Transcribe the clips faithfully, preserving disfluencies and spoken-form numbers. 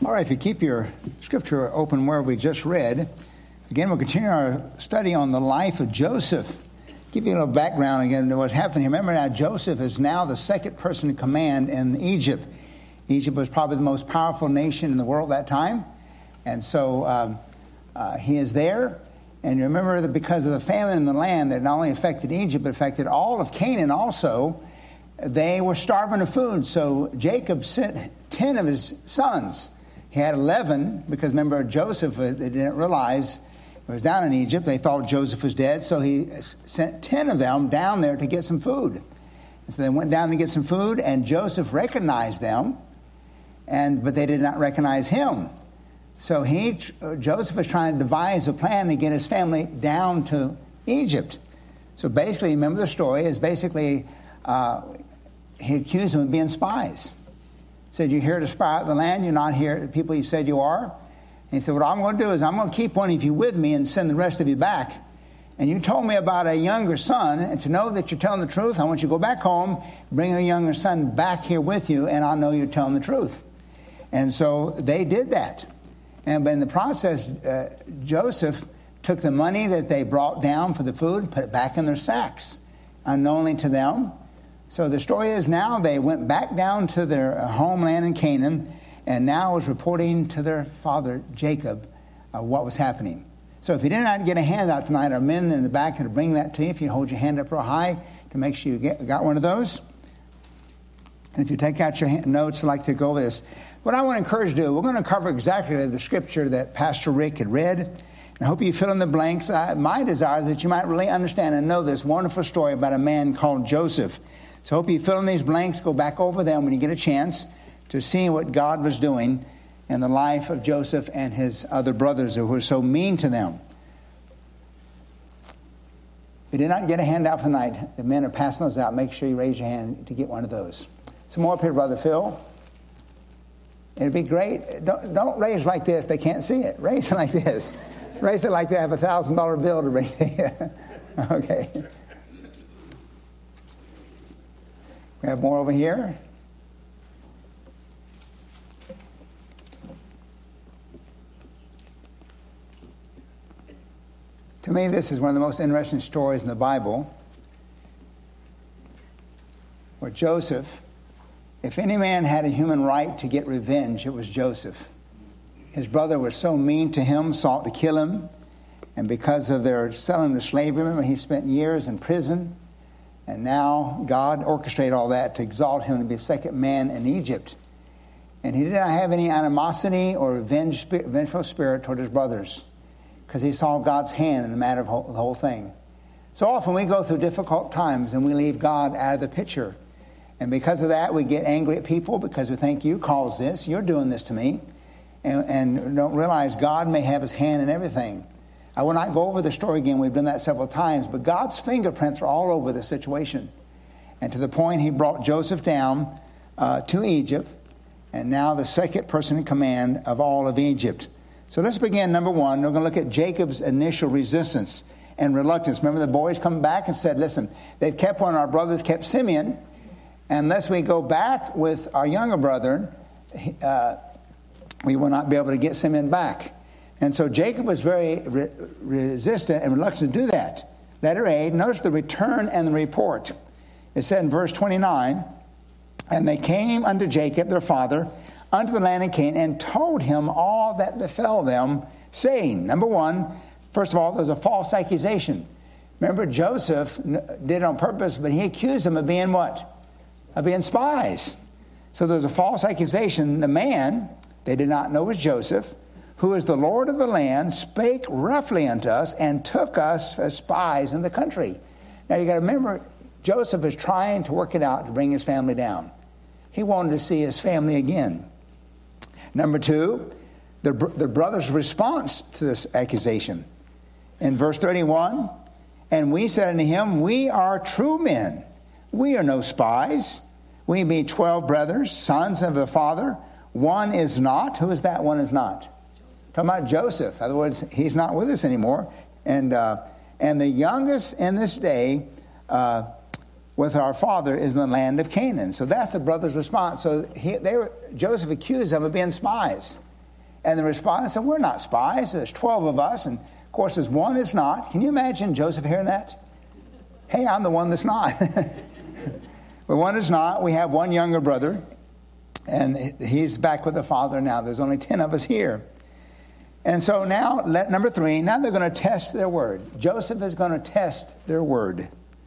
All right, if you keep your scripture open where we just read, again, we'll continue our study on the life of Joseph. Give you a little background again to what's happening here. Remember now, Joseph is now the second person in command in Egypt. Egypt was probably the most powerful nation in the world at that time. And so um, uh, he is there. And you remember that because of the famine in the land that not only affected Egypt, but affected all of Canaan also, they were starving of food. So Jacob sent ten of his sons. He had eleven, because remember, Joseph, they didn't realize he was down in Egypt. They thought Joseph was dead, so he sent ten of them down there to get some food. And so they went down to get some food, and Joseph recognized them, and but they did not recognize him. So he, Joseph was trying to devise a plan to get his family down to Egypt. So basically, remember the story, is basically uh, he accused them of being spies. Said, you're here to spy out the land. You're not here, the people you said you are. And he said, what I'm going to do is I'm going to keep one of you with me and send the rest of you back. And you told me about a younger son. And to know that you're telling the truth, I want you to go back home, bring a younger son back here with you, and I'll know you're telling the truth. And so they did that. And but in the process, uh, Joseph took the money that they brought down for the food, put it back in their sacks, unknowingly to them. So the story is now they went back down to their homeland in Canaan, and now was reporting to their father, Jacob, uh, what was happening. So if you did not get a handout tonight, our men in the back can bring that to you. If you hold your hand up real high to make sure you get, got one of those. And if you take out your hand, notes, I'd like to go over this. What I want to encourage you to do, we're going to cover exactly the scripture that Pastor Rick had read. And I hope you fill in the blanks. I, my desire is that you might really understand and know this wonderful story about a man called Joseph. So I hope you fill in these blanks, go back over them when you get a chance to see what God was doing in the life of Joseph and his other brothers who were so mean to them. If you did not get a handout tonight, the men are passing those out. Make sure you raise your hand to get one of those. Some more up here, Brother Phil. It'd be great. Don't, don't raise like this. They can't see it. Raise it like this. Raise it like they have a one thousand dollar bill to raise. Okay. We have more over here. To me, this is one of the most interesting stories in the Bible, where Joseph, if any man had a human right to get revenge, it was Joseph. His brother was so mean to him, sought to kill him, and because of their selling to slavery, remember, he spent years in prison. And now God orchestrated all that to exalt him to be the second man in Egypt. And he did not have any animosity or revenge, vengeful spirit toward his brothers, because he saw God's hand in the matter of the whole thing. So often we go through difficult times and we leave God out of the picture. And because of that, we get angry at people because we think, you caused this, you're doing this to me. And, and don't realize God may have his hand in everything. I will not go over the story again. We've done that several times. But God's fingerprints are all over the situation. And to the point he brought Joseph down uh, to Egypt. And now the second person in command of all of Egypt. So let's begin, number one. We're going to look at Jacob's initial resistance and reluctance. Remember, the boys come back and said, listen, they've kept one of our brothers, kept Simeon. Unless we go back with our younger brother, uh, we will not be able to get Simeon back. And so Jacob was very re- resistant and reluctant to do that. Letter A, notice the return and the report. It said in verse twenty-nine, and they came unto Jacob, their father, unto the land of Canaan, and told him all that befell them, saying, number one, first of all, there's a false accusation. Remember, Joseph did it on purpose, but he accused them of being what? Of being spies. So there's a false accusation. The man, they did not know was Joseph, who is the Lord of the land, spake roughly unto us and took us as spies in the country. Now you got to remember, Joseph is trying to work it out to bring his family down. He wanted to see his family again. Number two, the, the brother's response to this accusation. In verse thirty-one, and we said unto him, we are true men. We are no spies. We be twelve brothers, sons of the father. One is not. Who is that one is not? Talking about Joseph. In other words, he's not with us anymore. And uh, and the youngest in this day uh, with our father is in the land of Canaan. So that's the brother's response. So he, they were, Joseph accused them of being spies. And the respondents said, we're not spies. There's twelve of us. And, of course, there's one is not. Can you imagine Joseph hearing that? Hey, I'm the one that's not. But one is not. We have one younger brother, and he's back with the father now. There's only ten of us here. And so now, let, number three, now they're going to test their word. Joseph is going to test their word.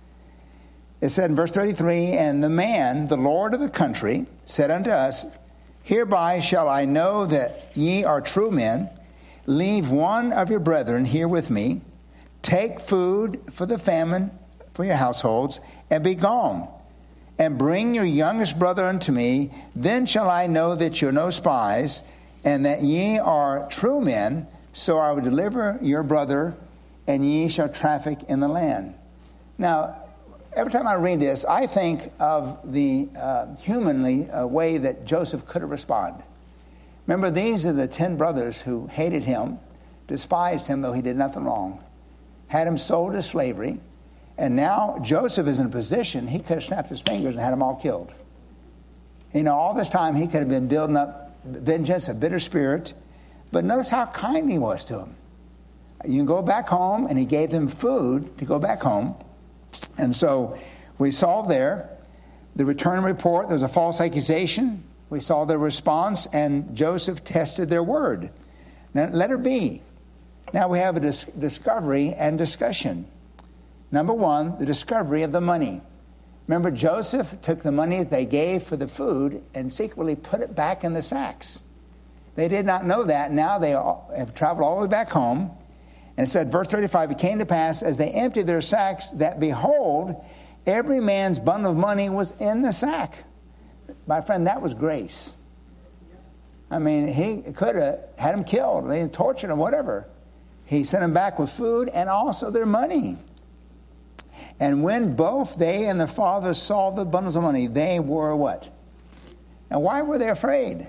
It said in verse thirty-three, and the man, the Lord of the country, said unto us, hereby shall I know that ye are true men. Leave one of your brethren here with me. Take food for the famine for your households, and be gone. And bring your youngest brother unto me. Then shall I know that you're no spies, and that ye are true men. So I will deliver your brother, and ye shall traffic in the land. Now, every time I read this, I think of the uh, humanly uh, way that Joseph could have responded. Remember, these are the ten brothers who hated him, despised him, though he did nothing wrong, had him sold to slavery, and now Joseph is in a position, he could have snapped his fingers and had them all killed. You know, all this time he could have been building up vengeance, a bitter spirit, but notice how kind he was to him. You can go back home, and he gave them food to go back home. And so we saw there the return report. There was a false accusation. We saw their response, and Joseph tested their word. Now, letter B. Now we have a dis- discovery and discussion. Number one, the discovery of the money. Remember, Joseph took the money that they gave for the food and secretly put it back in the sacks. They did not know that. Now they have traveled all the way back home. And it said, verse thirty-five, it came to pass, as they emptied their sacks, that behold, every man's bundle of money was in the sack. My friend, that was grace. I mean, he could have had him killed, they tortured him, whatever. He sent them back with food and also their money. And when both they and the father saw the bundles of money, they were what? Now, why were they afraid?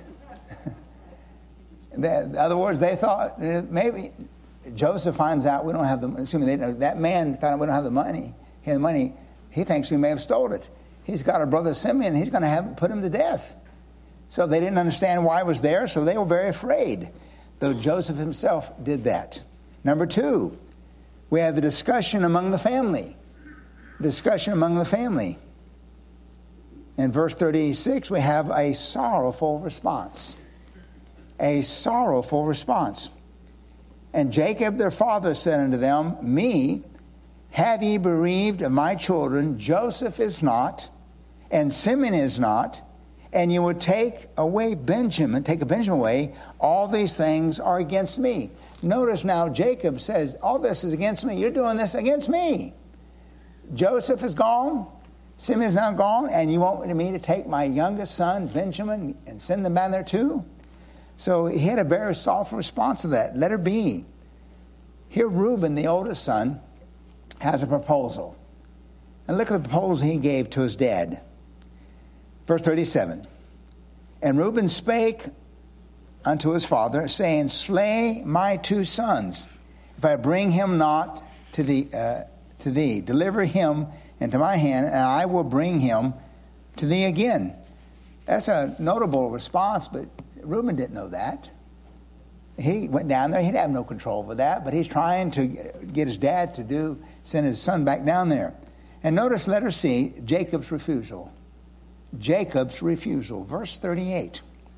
In other words, they thought maybe Joseph finds out we don't have the money. Assuming they, that man found out we don't have the money. He had the money. He thinks we may have stolen it. He's got a brother Simeon. He's going to have put him to death. So they didn't understand why it was there. So they were very afraid. Though Joseph himself did that. Number two, we have the discussion among the family. Discussion among the family. In verse thirty-six, we have a sorrowful response. A sorrowful response. And Jacob their father said unto them, me have ye bereaved of my children? Joseph is not, and Simeon is not, and you would take away Benjamin, take a Benjamin away. All these things are against me. Notice now Jacob says, all this is against me. You're doing this against me. Joseph is gone. Simeon is now gone, and you want me to take my youngest son, Benjamin, and send them down there too? So he had a very soft response to that. Letter B. Here Reuben, the oldest son, has a proposal. And look at the proposal he gave to his dad. Verse thirty-seven. And Reuben spake unto his father, saying, slay my two sons, if I bring him not to thee, uh, to thee. Deliver him into my hand, and I will bring him to thee again. That's a notable response, but Reuben didn't know that. He went down there. He'd have no control over that, but he's trying to get his dad to do, send his son back down there. And notice letter C, Jacob's refusal. Jacob's refusal. Verse thirty-eight.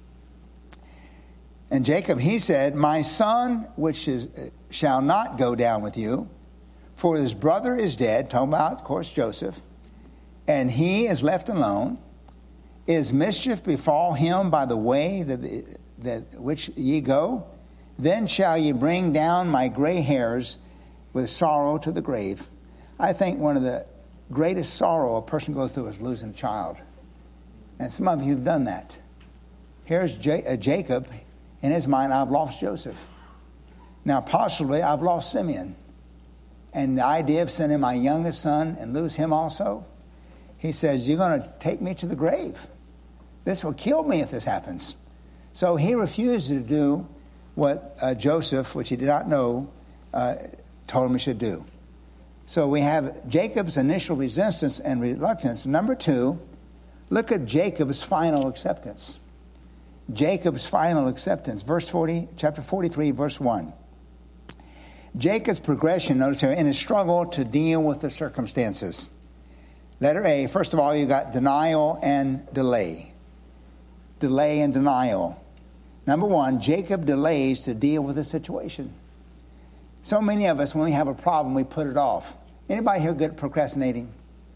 And Jacob, he said, my son, which is shall not go down with you, for his brother is dead, talking about, of course, Joseph, and he is left alone. Is mischief befall him by the way that, that which ye go? Then shall ye bring down my gray hairs with sorrow to the grave. I think one of the greatest sorrow a person goes through is losing a child. And some of you have done that. Here's J- uh, Jacob. In his mind, I've lost Joseph. Now, possibly, I've lost Simeon. And the idea of sending my youngest son and lose him also, he says, you're going to take me to the grave. This will kill me if this happens. So he refused to do what uh, Joseph, which he did not know, uh, told him he should do. So we have Jacob's initial resistance and reluctance. Number two, look at Jacob's final acceptance. Jacob's final acceptance. Verse forty, chapter forty-three, verse one. Jacob's progression, notice here, in his struggle to deal with the circumstances. Letter A, first of all, you got denial and delay. Delay and denial. Number one, Jacob delays to deal with the situation. So many of us, when we have a problem, we put it off. Anybody here good at procrastinating?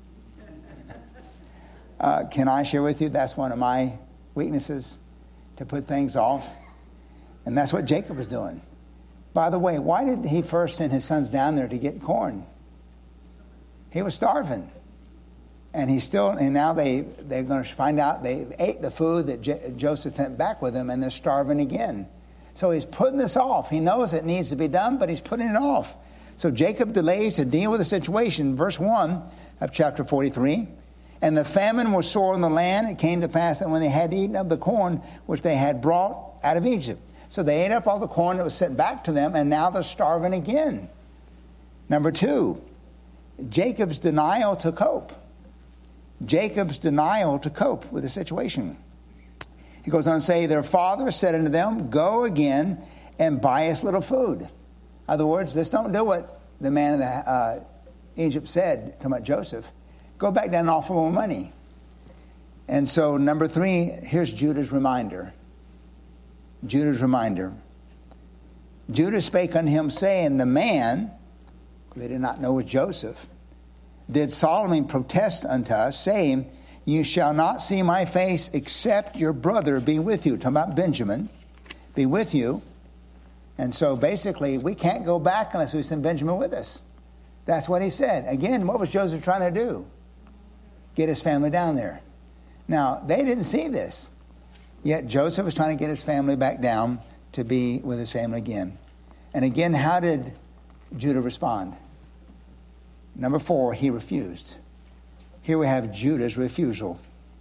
Uh, can I share with you, that's one of my weaknesses, to put things off. And that's what Jacob was doing. By the way, why did he first send his sons down there to get corn? He was starving. And he still, and now they, they're going to find out they ate the food that J- Joseph sent back with them, and they're starving again. So he's putting this off. He knows it needs to be done, but he's putting it off. So Jacob delays to deal with the situation. Verse one of chapter forty-three. And the famine was sore in the land. It came to pass that when they had eaten of the corn which they had brought out of Egypt. So they ate up all the corn that was sent back to them, and now they're starving again. Number two, Jacob's denial to cope. Jacob's denial to cope with the situation. He goes on to say, their father said unto them, go again and buy us little food. In other words, let's don't do what the man of the, uh, Egypt said, talking about Joseph. Go back down and offer more money. And so number three, here's Judah's reminder. Judah's reminder. Judah spake unto him, saying, the man, they did not know it was Joseph, did solemnly protest unto us, saying, you shall not see my face except your brother be with you. Talking about Benjamin, be with you. And so basically, we can't go back unless we send Benjamin with us. That's what he said. Again, what was Joseph trying to do? Get his family down there. Now, they didn't see this. Yet Joseph was trying to get his family back down to be with his family again. And again, how did Judah respond? Number four, he refused. Here we have Judah's refusal.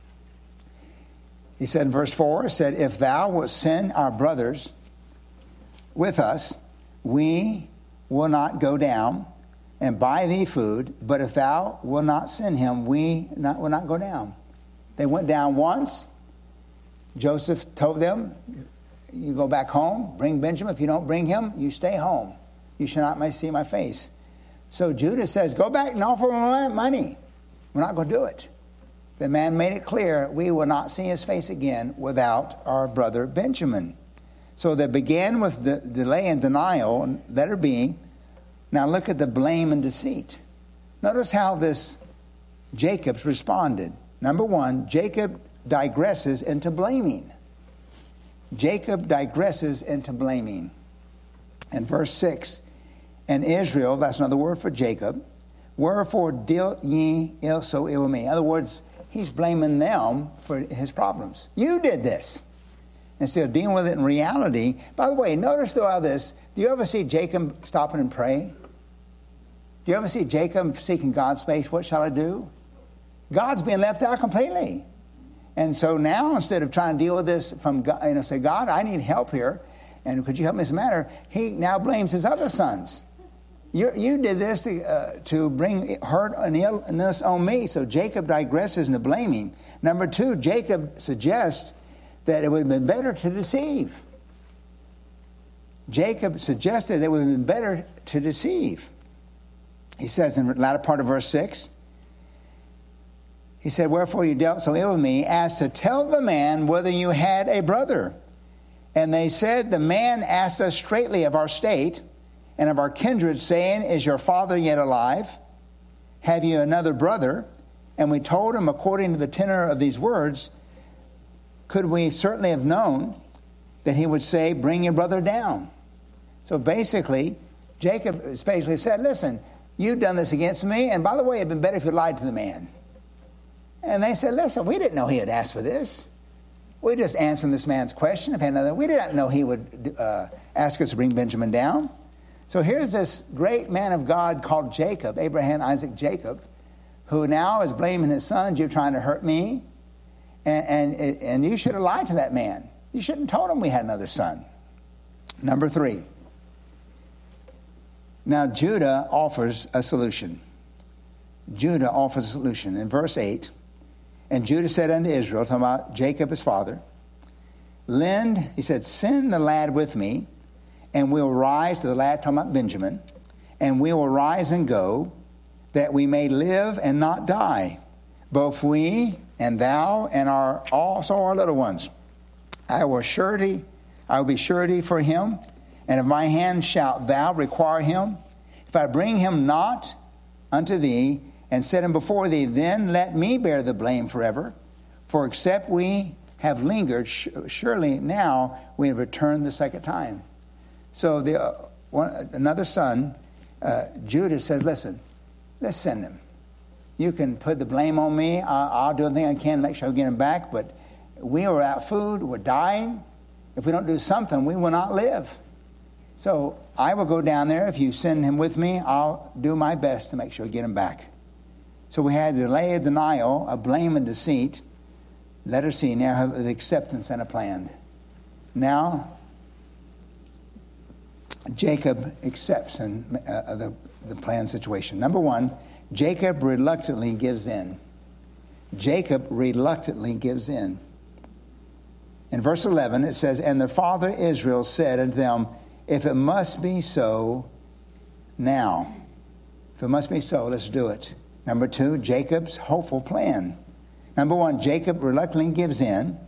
He said in verse four, said, if thou wilt send our brothers with us, we will not go down and buy thee food, but if thou wilt not send him, we not, will not go down. They went down once. Joseph told them, you go back home, bring Benjamin. If you don't bring him, you stay home. You shall not see my face. So Judah says, go back and offer him money. We're not going to do it. The man made it clear, we will not see his face again without our brother Benjamin. So they began with the delay and denial, letter B. Now look at the blame and deceit. Notice how this Jacob's responded. Number one, Jacob digresses into blaming. Jacob digresses into blaming. And verse six, and Israel, that's another word for Jacob, wherefore dealt ye ill so ill with me. In other words, he's blaming them for his problems. You did this. Instead of dealing with it in reality. By the way, notice throughout this, do you ever see Jacob stopping and pray? Do you ever see Jacob seeking God's face? What shall I do? God's being left out completely. And so now, instead of trying to deal with this from God, you know, say, God, I need help here, and could you help me in this matter? He now blames his other sons. You, you did this to, uh, to bring hurt and illness on me. So Jacob digresses into blaming. Number two, Jacob suggests that it would have been better to deceive. Jacob suggested it would have been better to deceive. He says in the latter part of verse six, he said, wherefore you dealt so ill with me, as to tell the man whether you had a brother. And they said, the man asked us straitly of our state and of our kindred, saying, is your father yet alive? Have you another brother? And we told him, according to the tenor of these words, could we certainly have known that he would say, bring your brother down. So basically, Jacob basically said, listen, you've done this against me, and by the way, it'd been better if you lied to the man. And they said, listen, we didn't know he had asked for this. We just answered this man's question. If had another, we didn't know he would uh, ask us to bring Benjamin down. So here's this great man of God called Jacob, Abraham, Isaac, Jacob, who now is blaming his sons. You're trying to hurt me. And, and, and you should have lied to that man. You shouldn't have told him we had another son. Number three. Now Judah offers a solution. Judah offers a solution. In verse eight, and Judah said unto Israel, talking about Jacob his father, lend, he said, send the lad with me, and we'll rise, to the lad talking about Benjamin, and we will rise and go, that we may live and not die, both we and thou and our also our little ones. I will surety, I will be surety for him, and of my hand shalt thou require him. If I bring him not unto thee, and set him before thee, then let me bear the blame forever. For except we have lingered, surely now we have returned the second time. So the uh, one, another son, uh, Judah, says, listen, let's send him. You can put the blame on me. I'll, I'll do everything I can to make sure I get him back. But we are without food. We're dying. If we don't do something, we will not live. So I will go down there. If you send him with me, I'll do my best to make sure I get him back. So we had delay, a denial, a blame and deceit. Let her see. Now have the acceptance and a plan. Now, Jacob accepts in, uh, the, the planned situation. Number one, Jacob reluctantly gives in. Jacob reluctantly gives in. In verse eleven, it says, and the father Israel said unto them, if it must be so, now. If it must be so, let's do it. Number two, Jacob's hopeful plan. Number one, Jacob reluctantly gives in.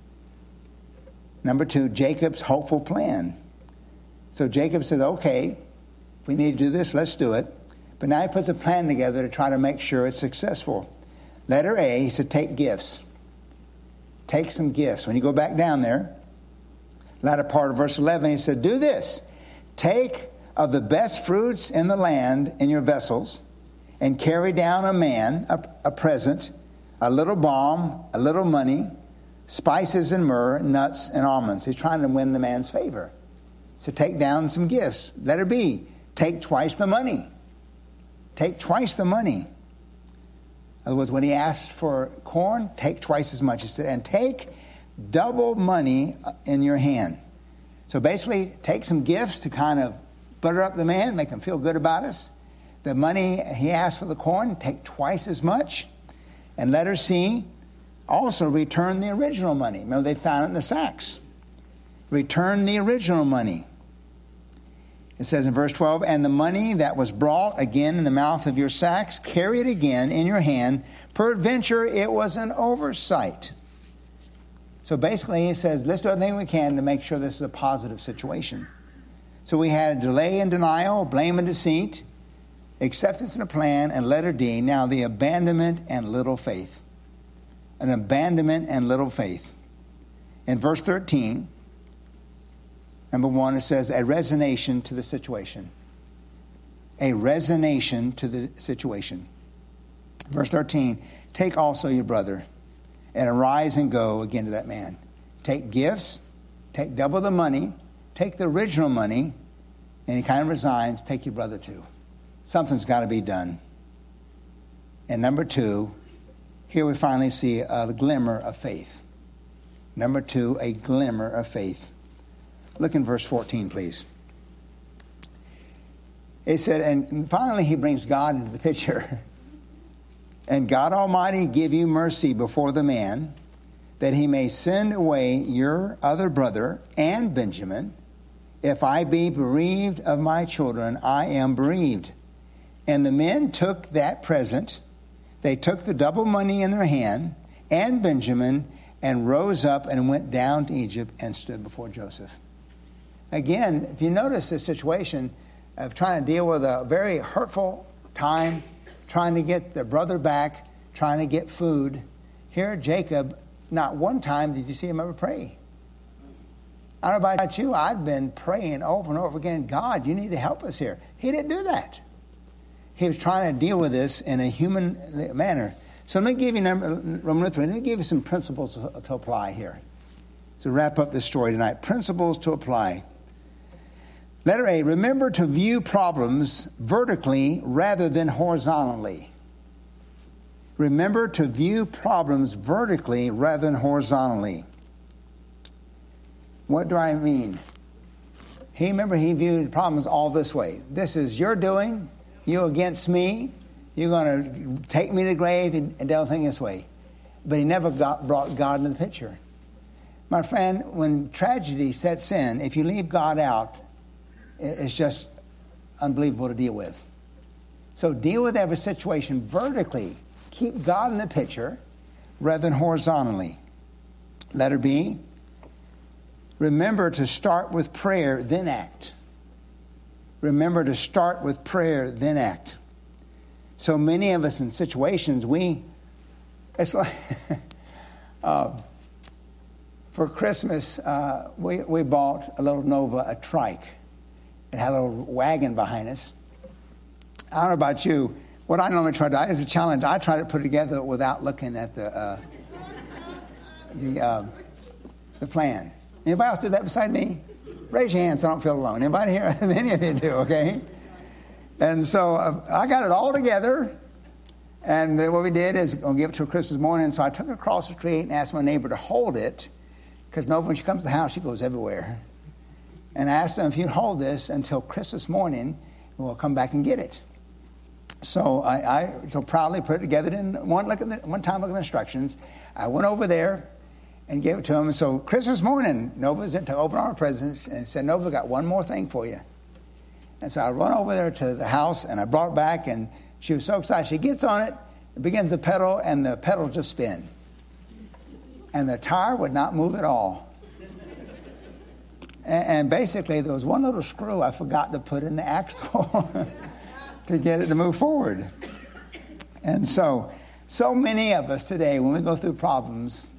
Number two, Jacob's hopeful plan. So Jacob says, okay, if we need to do this, let's do it. But now he puts a plan together to try to make sure it's successful. Letter A, he said, take gifts. Take some gifts. When you go back down there, latter part of verse eleven, he said, do this. Take of the best fruits in the land in your vessels, and carry down a man, a, a present, a little balm, a little money, spices and myrrh, nuts and almonds. He's trying to win the man's favor. So take down some gifts. Letter B, take twice the money. Take twice the money. In other words, when he asked for corn, take twice as much. He said, and take double money in your hand. So basically, take some gifts to kind of butter up the man, make him feel good about us. The money he asked for the corn, take twice as much. And letter C, also return the original money. Remember, they found it in the sacks. Return the original money. It says in verse twelve, and the money that was brought again in the mouth of your sacks, carry it again in your hand. Peradventure, it was an oversight. So basically, he says, let's do everything we can to make sure this is a positive situation. So we had a delay and denial, blame and deceit, acceptance and a plan, and letter D, now the abandonment and little faith. An abandonment and little faith. In verse thirteen, number one, it says a resignation to the situation. A resignation to the situation. Verse thirteen, take also your brother and arise and go again to that man. Take gifts, take double the money, take the original money, and he kind of resigns, take your brother too. Something's got to be done. And number two, here we finally see a glimmer of faith. Number two, a glimmer of faith. Look in verse fourteen, please. It said, and finally he brings God into the picture. And God Almighty give you mercy before the man, that he may send away your other brother and Benjamin. If I be bereaved of my children, I am bereaved. And the men took that present. They took the double money in their hand and Benjamin, and rose up and went down to Egypt and stood before Joseph. Again, if you notice this situation of trying to deal with a very hurtful time, trying to get the brother back, trying to get food, here Jacob, not one time did you see him ever pray. I don't know about you, I'd been praying over and over again, God, you need to help us here. He didn't do that. He was trying to deal with this in a human manner. So let me give you, Roman three, let me give you some principles to, to apply here. To wrap up this story tonight, principles to apply. Letter A, remember to view problems vertically rather than horizontally. Remember to view problems vertically rather than horizontally. What do I mean? He, remember, he viewed problems all this way. This is your doing, you against me. You're going to take me to the grave and, and do everything this way. But he never got, brought God into the picture. My friend, when tragedy sets in, if you leave God out, it's just unbelievable to deal with. So deal with every situation vertically. Keep God in the picture rather than horizontally. Letter B, remember to start with prayer, then act. Remember to start with prayer, then act. So many of us in situations, we, it's like, uh, for Christmas, uh, we, we bought a little Nova, a trike. It had a little wagon behind us. I don't know about you. What I normally try to do is a challenge. I try to put it together without looking at the uh, the uh, the plan. Anybody else do that beside me? Raise your hand so I don't feel alone. Anybody here? Many of you do, okay? And so uh, I got it all together. And then what we did is we'll give it to her Christmas morning. So I took it across the street and asked my neighbor to hold it. Because Nova, when she comes to the house, she goes everywhere. And I asked them, if you'd hold this until Christmas morning, we'll come back and get it. So I, I so proudly put it together. In one, look at the, one time, look at the instructions. I went over there and gave it to him. And so Christmas morning, Nova's in to open our presents and said, Nova, got one more thing for you. And so I run over there to the house, and I brought it back, and she was so excited. She gets on it, it begins to pedal, and the pedal just spin. And the tire would not move at all. And, and basically, there was one little screw I forgot to put in the axle to get it to move forward. And so, so many of us today, when we go through problems,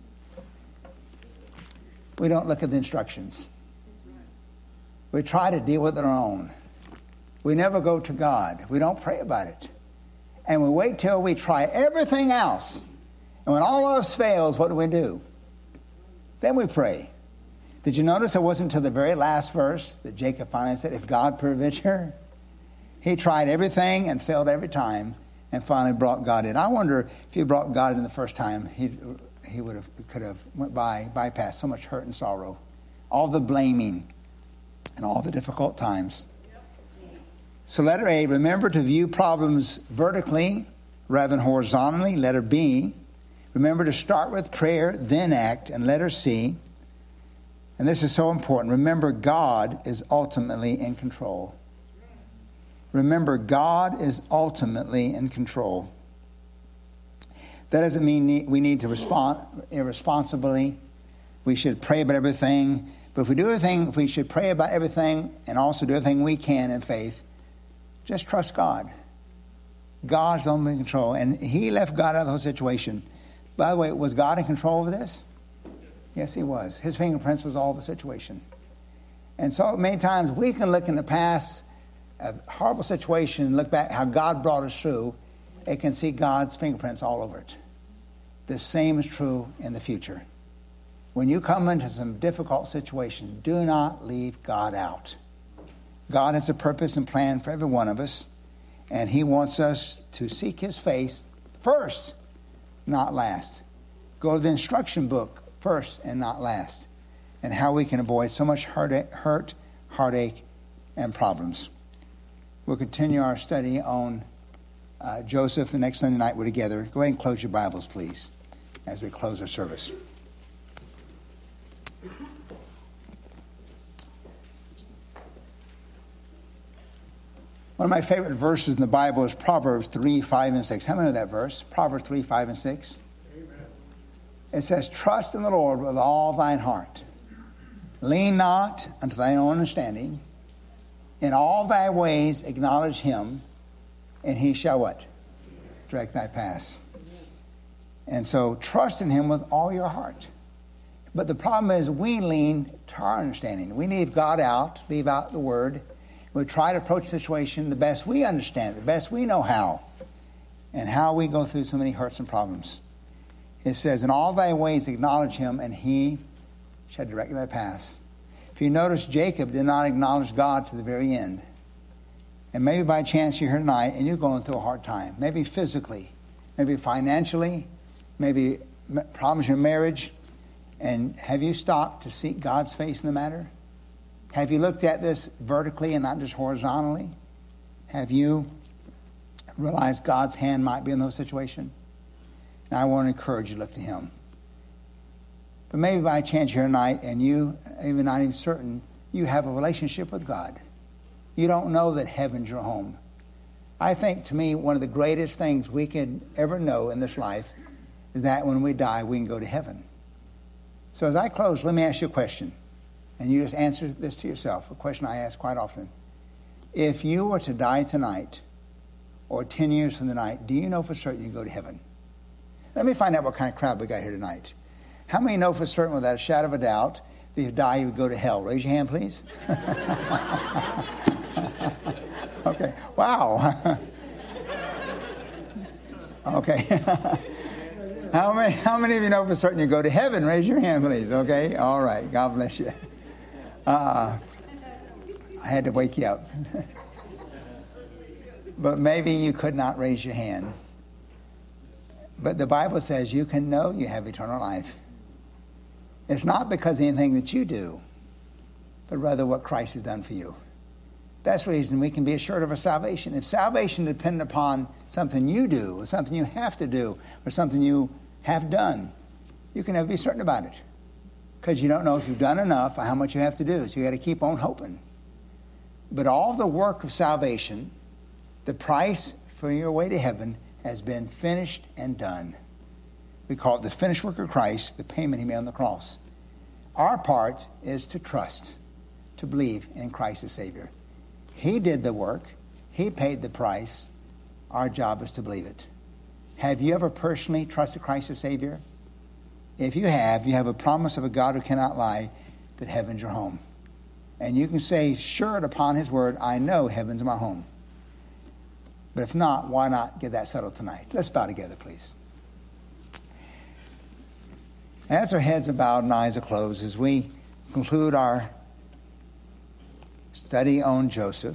we don't look at the instructions. We try to deal with it on our own. We never go to God. We don't pray about it. And we wait till we try everything else. And when all else fails, what do we do? Then we pray. Did you notice it wasn't until the very last verse that Jacob finally said, if God peradventure? He tried everything and failed every time and finally brought God in. I wonder if he brought God in the first time, he he would have could have went by, bypassed so much hurt and sorrow, all the blaming and all the difficult times. So letter A, remember to view problems vertically rather than horizontally. Letter B, remember to start with prayer, then act. And letter C, and this is so important, remember God is ultimately in control. Remember, God is ultimately in control. That doesn't mean we need to respond irresponsibly. We should pray about everything. But if we do everything, if we should pray about everything and also do everything we can in faith, just trust God. God's only in control. And he left God out of the whole situation. By the way, was God in control of this? Yes, he was. His fingerprints was all the situation. And so many times we can look in the past, a horrible situation, and look back how God brought us through. It can see God's fingerprints all over it. The same is true in the future. When you come into some difficult situation, do not leave God out. God has a purpose and plan for every one of us, and he wants us to seek his face first, not last. Go to the instruction book first and not last, and how we can avoid so much hurt, hurt, heartache, and problems. We'll continue our study on uh, Joseph the next Sunday night. We're together. Go ahead and close your Bibles, please, as we close our service. One of my favorite verses in the Bible is Proverbs three, five, and six. How many know that verse? Proverbs three, five, and six. Amen. It says, trust in the Lord with all thine heart. Lean not unto thine own understanding. In all thy ways acknowledge him, and he shall what? Direct thy paths. And so trust in him with all your heart. But the problem is we lean to our understanding. We leave God out, leave out the word. We try to approach the situation the best we understand, the best we know how, and how we go through so many hurts and problems. It says, in all thy ways acknowledge him, and he shall direct thy paths. If you notice, Jacob did not acknowledge God to the very end. And maybe by chance you're here tonight and you're going through a hard time. Maybe physically, maybe financially, maybe problems in your marriage. And have you stopped to seek God's face in the matter? Have you looked at this vertically and not just horizontally? Have you realized God's hand might be in those situations? Now I want to encourage you to look to him. But maybe by chance here tonight, and you, even not even certain, you have a relationship with God. You don't know that heaven's your home. I think, to me, one of the greatest things we can ever know in this life is that when we die, we can go to heaven. So as I close, let me ask you a question. And you just answer this to yourself, a question I ask quite often. If you were to die tonight, or ten years from tonight, do you know for certain you go to heaven? Let me find out what kind of crowd we got here tonight. How many know for certain, without a shadow of a doubt, that if you die, you would go to hell? Raise your hand, please. Okay. Wow. Okay. How many, how many of you know for certain you go to heaven? Raise your hand, please. Okay. All right. God bless you. Uh, I had to wake you up. But maybe you could not raise your hand. But the Bible says you can know you have eternal life. It's not because of anything that you do, but rather what Christ has done for you. That's the reason we can be assured of our salvation. If salvation depended upon something you do, or something you have to do, or something you have done, you can never be certain about it. Because you don't know if you've done enough or how much you have to do. So you got to keep on hoping. But all the work of salvation, the price for your way to heaven, has been finished and done. We call it the finished work of Christ, the payment he made on the cross. Our part is to trust, to believe in Christ as Savior. He did the work. He paid the price. Our job is to believe it. Have you ever personally trusted Christ as Savior? If you have, you have a promise of a God who cannot lie that heaven's your home. And you can say, sure upon his word, I know heaven's my home. But if not, why not get that settled tonight? Let's bow together, please. As our heads are bowed and eyes are closed, as we conclude our study on Joseph,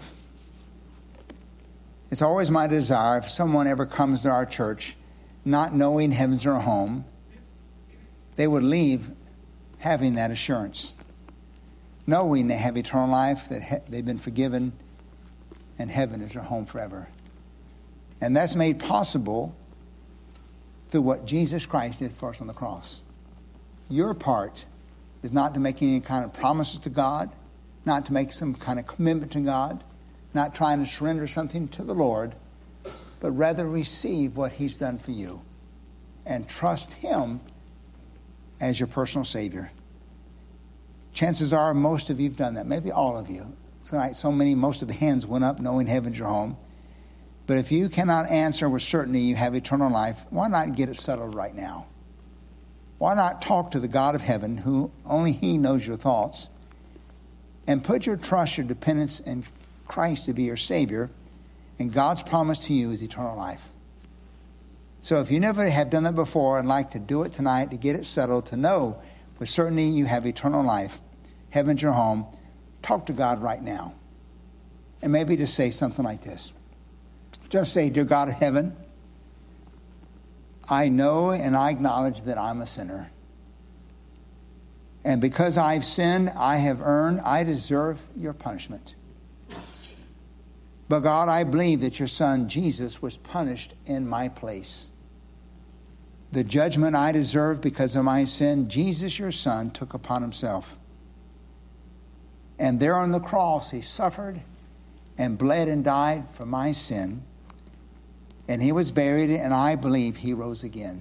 it's always my desire, if someone ever comes to our church not knowing heaven's their home, they would leave having that assurance, knowing they have eternal life, that he- they've been forgiven, and heaven is their home forever. And that's made possible through what Jesus Christ did for us on the cross. Your part is not to make any kind of promises to God, not to make some kind of commitment to God, not trying to surrender something to the Lord, but rather receive what he's done for you and trust him as your personal Savior. Chances are most of you have done that, maybe all of you. Tonight, so many, most of the hands went up knowing heaven's your home. But if you cannot answer with certainty you have eternal life, why not get it settled right now? Why not talk to the God of heaven, who only he knows your thoughts, and put your trust, your dependence in Christ to be your Savior, and God's promise to you is eternal life. So if you never have done that before and like to do it tonight to get it settled, to know with certainty you have eternal life, heaven's your home, talk to God right now. And maybe just say something like this. Just say, dear God of heaven, I know and I acknowledge that I'm a sinner. And because I've sinned, I have earned, I deserve your punishment. But God, I believe that your son Jesus was punished in my place. The judgment I deserve because of my sin, Jesus, your son, took upon himself. And there on the cross, he suffered and bled and died for my sin. And he was buried, and I believe he rose again.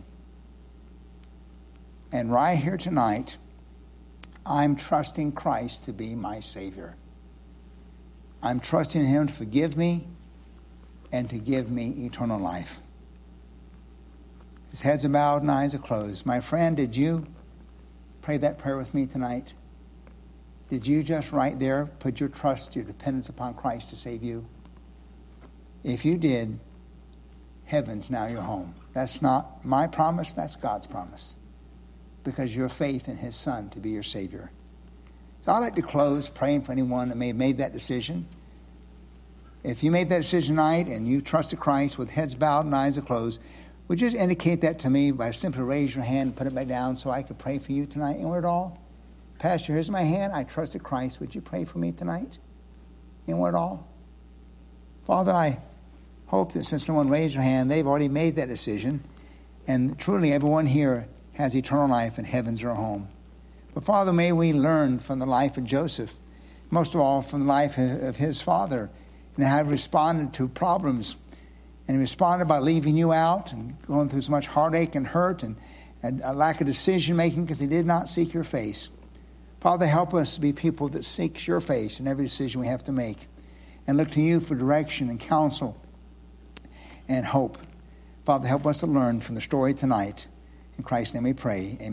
And right here tonight, I'm trusting Christ to be my Savior. I'm trusting him to forgive me and to give me eternal life. His heads are bowed and eyes are closed. My friend, did you pray that prayer with me tonight? Did you just right there put your trust, your dependence upon Christ to save you? If you did, heaven's now your home. That's not my promise, that's God's promise. Because your faith in his son to be your Savior. So I'd like to close praying for anyone that may have made that decision. If you made that decision tonight and you trusted Christ with heads bowed and eyes closed, would you just indicate that to me by simply raise your hand and put it back down so I could pray for you tonight? Anyone at all? Pastor, here's my hand. I trusted Christ. Would you pray for me tonight? Anyone at all? Father, I hope that since no one raised their hand, they've already made that decision. And truly everyone here has eternal life and heaven's their home. But Father, may we learn from the life of Joseph, most of all from the life of his father, and how he responded to problems. And he responded by leaving you out and going through so much heartache and hurt and, and a lack of decision-making because he did not seek your face. Father, help us to be people that seek your face in every decision we have to make and look to you for direction and counsel and hope. Father, help us to learn from the story tonight. In Christ's name we pray. Amen.